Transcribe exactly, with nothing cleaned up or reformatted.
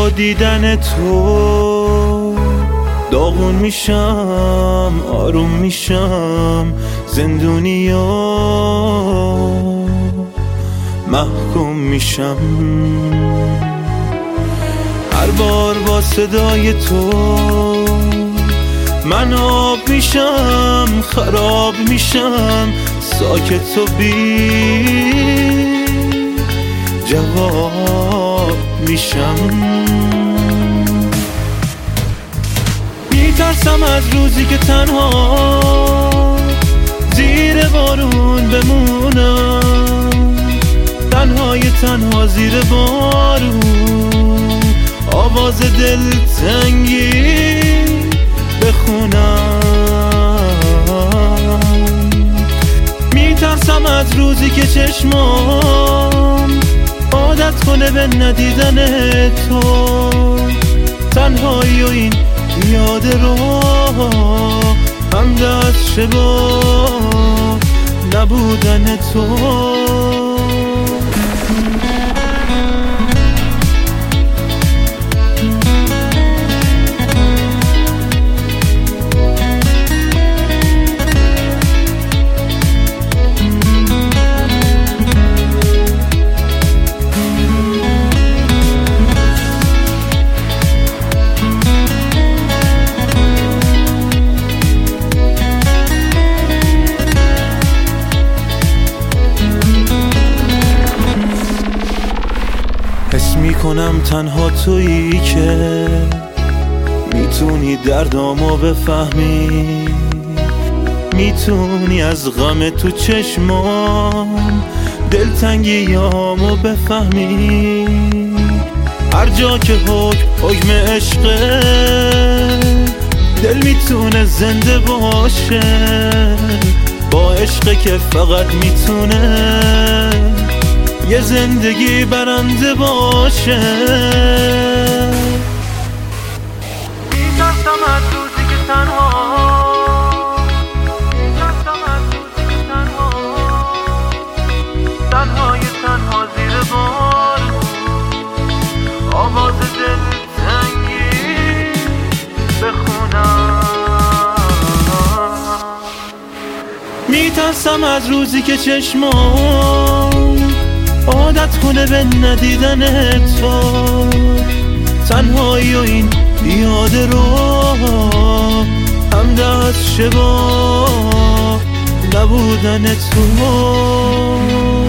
با دیدن تو داغون میشم، آروم میشم، زندونیا محکوم میشم. هر بار با صدای تو من آب میشم، خراب میشم، ساکت و بی جواب میشم. میترسم از روزی که تنها زیر بارون بمونم، تنهای تنها زیر بارون آواز دلتنگی بخونم. میترسم از روزی که چشمام عادت کنه به ندیدن تو، تنهایی و این یاد رو هم دست شبا نبودن تو. حس میکنم تنها تویی که میتونی دردامو بفهمی، میتونی از غم تو چشمام دلتنگیامو بفهمی. هر جا که حکم حکم عشقه دل میتونه زنده باشه، با عشقه که فقط میتونه یه زندگی برنده باشه. میترسم از روزی که تنها میترسم از روزی که تنها تنهای تنها زیر بارون آواز دلتنگی بخونم. میترسم از روزی که چشمام عادت کنه به ندیدن تو، تنهایی و این یاد رو هم دست شبا نبودن تو.